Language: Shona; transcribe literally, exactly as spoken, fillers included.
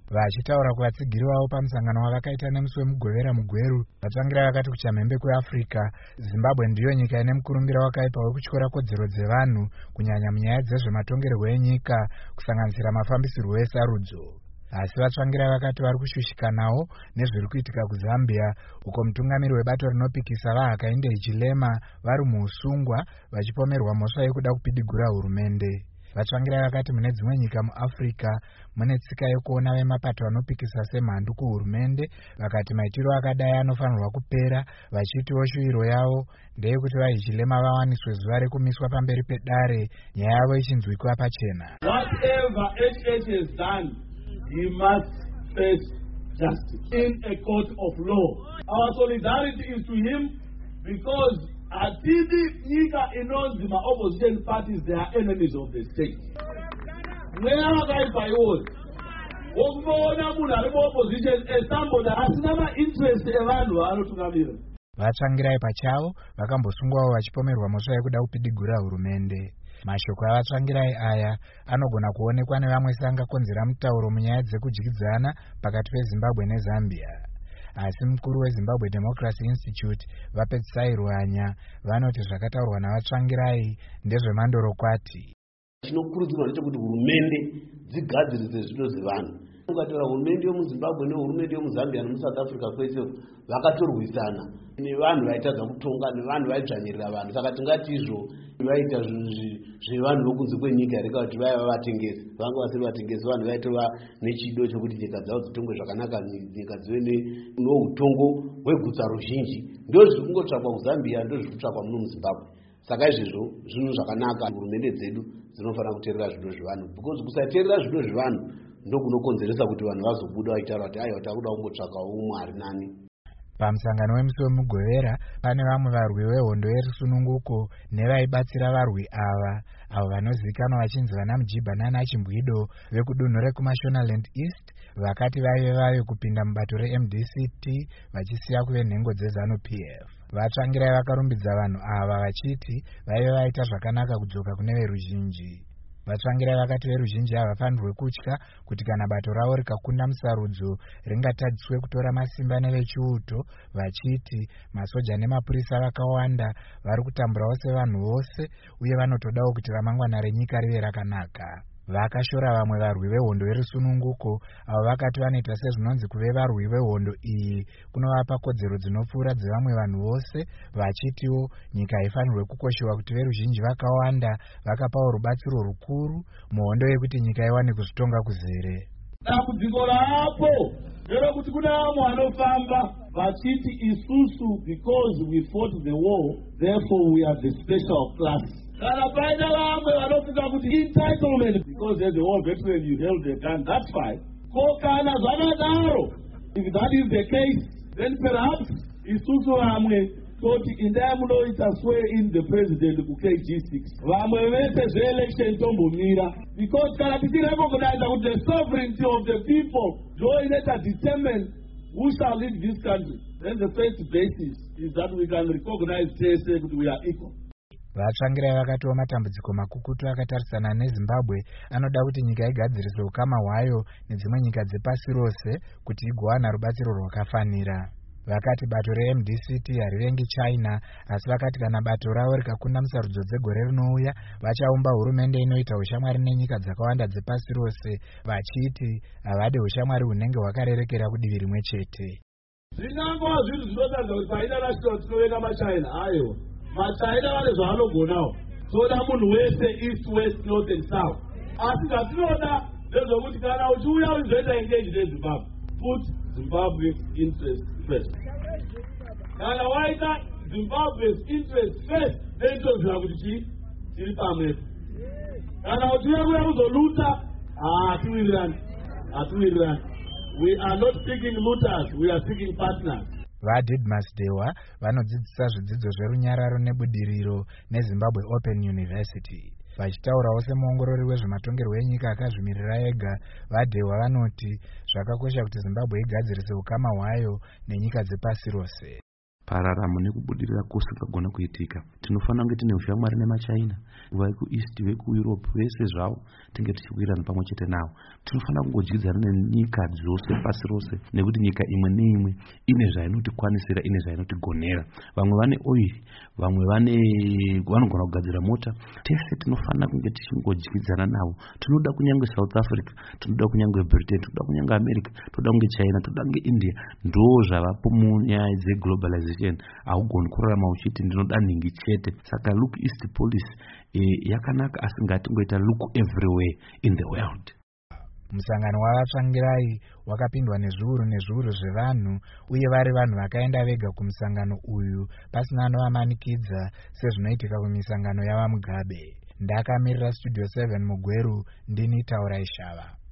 Vachitaura kuvatsigiri vavo pamusangano wavakaita nemusi wemugovera mugweru, vatsvangirai vakati kuchamhembe kweAfrica, Zimbabwe ndiyo nyika ine mukurumbira wakaipa wekutyora kodzero dzevanhu, kunyanya munyaya dzezvematongerwo enyika, kusanganisira mafambisirwo esarudzo. Asi vatsvangirai vakati vari kushushikanawo nezviri kuitika kuZambia, uko mutungamiri webato rinopikisa vaHakainde Hichilema vari muusungwa vachipomerwa mhosva yekuda kupidigura hurumende. Vatsvangirai vakati mune dzimwe nyika muAfrica mune tsika yekuona vemapato anopikisa semhandu kuhurumende, vakati maitiro akadai anofanirwa kupera, vachitiwo shuwiro yavo ndeyekuti vaHichilema vawaniswe zuva rekumiswa pamberi pedare, nyaya yavo ichinzwikwa pachena. Whatever H H has done, he must face justice in a court of law. Our solidarity is to him because Atidi Nika knows the opposition parties, they are enemies of the state. Where are guys by all? Opposition is somebody that has never interest in Vatsvangirai pachavo vakambosungwawo vachipomerwa mhosva yekuda kupidigura hurumende. Mashoko avatsvangirai aya anogona kuonekwa nevamwe seangakonzera mutauro munyaya dzekudyidzana pakati peZimbabwe neZambia. Asi mukuru weZimbabwe Democracy Institute vapedzisai Ruhanya vanoti zvakataurwa navatsvangirai ndezvemandorokwati. Chinokurudzirwa ndechekuti hurumende dzigadzirise zvido zvevanhu. Ukatora hurumende yomuZimbabwe nehurumende yomuZambia nemuSouth Africa kwese vakatorwisana nevanhu vaitadza kutonga nevanhu vaidzvanyirira vanhu. Saka tingati izvo vaita zvevanhu vokunze kwenyika reka kuti vaiva vatengesi, vanga vasiri vatengesi, vanhu vaitova nechido chekuti nyika dzavo dzitongwe zvakanaka, nyika dzive noutongo hwegutsa ruzhinji. Ndo zviri kungotsvakwa kuZambia, ndo zviri kutsvakwa muno muZimbabwe. Saka izvizvo zvinhu zvakanaka, hurumende dzedu dzinofanira kuteerera zvido zvevanhu, because kusateerera zvido zvevanhu ndokunokonzeresa kuti vanhu vazobuda vaitaura kuti aiwa takuda kungotsvakawo umwe ari nani. Pamusangano wemusi wemugovera pane vamwe varwi vehondo yerusununguko nevaibatsira varwi ava, avo vanozivikanwa vachinzi vana Mujiba nana Chimbwido vekudunhu rekuMashonaland East, vakati vaive vave kupinda mubato reM D C T vachisiya kuve nhengo dzeZANU P F. Vatsvangirai vakarumbidza vanhu ava vachiti vaive vaita zvakanaka kudzoka kune veruzhinji. Vatsvangirai vakati veruzhinji havafanirwe kutya kuti kana bato ravo rikakunda musarudzo ringatadziswe kutora masimba nevechiuto, vachiti masoja nemapurisa vakawanda vari kutamburawo sevanhu vose uye vanotodawo kuti ramangwana renyika rive rakanaka. Vakashora vamwe varwi vehondo yerusununguko avo vakati vanoita sezvinonzi kuve varwi vehondo iyi kunovapa kodzero dzinopfuura dzevamwe vanhu vose, vachitiwo nyika haifanirwe kukoshewa kuti veruzhinji vakawanda vakapawo rubatsiro rukuru muhondo yekuti nyika iwane kuzvitonga kuzere. Dambudziko rapo nderekuti kuna vamwe vanofamba vachiti isusu because we fought the war therefore we are the special class. Kana paita vamwe vanofunga kuti entitlement because as a war veteran you held a gun, that's fine. Ko kana zvakadaro, if that is the case, then perhaps isusu vamwe toti indai munoita swear in the president ku K G six. Vamwe vese zve-election tombomira. Because kana tichirecognize kuti the sovereignty of the people ndoinoita determine who shall lead this country, then the first basis is that we can recognize T S A that we are equal. Vatsvangirai vakatiwo matambudziko makukutu akatarisana neZimbabwe anoda kuti nyika igadzirise ukama hwayo nedzimwe nyika dzepasi rose kuti igowana rubatsiro rwakafanira. Vakati bato reM D C T harivengi China, asi vakati kana bato ravo rikakunda musarudzo dzegore rinouya vachaumba hurumende inoita ushamwari nenyika dzakawanda dzepasi rose, vachiti havade ushamwari hunenge hwakarerekera kudivi rimwe chete. Zvinangova zvinhu zvinotadza kuti painternational tinovenga maChina ayo. MaChina vane zvavanogonawo. Toda munhu wese east west north and south. Asi zvatinoda ndezvokuti kana uchiuya uchizoita engage neZimbabwe, put Zimbabwe's interest first. Kana waita Zimbabwe's interest first, then toziva kuti chii tiri pamwepo. Kana uchiuya kuya kuzoluta, hatiwirirani, hatiwirirani. We are not seeking looters, we are seeking partners. VaDidmus Dewa vanodzidzisa zvidzidzo zverunyararo nebudiriro neZimbabwe Open University. Vachitaurawo semuongorori wezvematongerwo enyika akazvimirira ega, vaDewa vanoti zvakakosha kuti Zimbabwe igadzirise ukama hwayo nenyika dzepasi rose. pararamo nekubudirira kusingagona kuitika. Tinofanira kunge tine ushamwari nemaChina, vekuEast, vekuEurope, vese zvavo tinge tichiwirirana pamwe chete navo. Tinofanira kungodyidzana nenyika dzose pasi rose, nekuti nyika imwe neimwe ine zvainotikwanisira, ine zvainotigonera. Vamwe vane oil, vamwe vane vanogona kugadzira mota. Tese tinofanira kunge tichingodyidzana navo. Tinoda kunyange South Africa, tinoda kunyange Britain, tinoda kunyange America, tinoda kunge China, tinoda kunge India. Ndo zvavapo munyaya dzeglobalization. Haugoni kurarama uchiti ndinoda nhingi chete. Saka look east policy eh, yakanaka, asi ngatingoita look everywhere in the world. Musangano wavatsvangirai wakapindwa nezviuru nezviuru zvevanhu, uye vari vanhu vakaenda vega kumusangano uyu pasina anovamanikidza sezvinoitika kumisangano yavaMugabe. Ndakamirira Studio seven Mugweru, ndini Taurai Shava.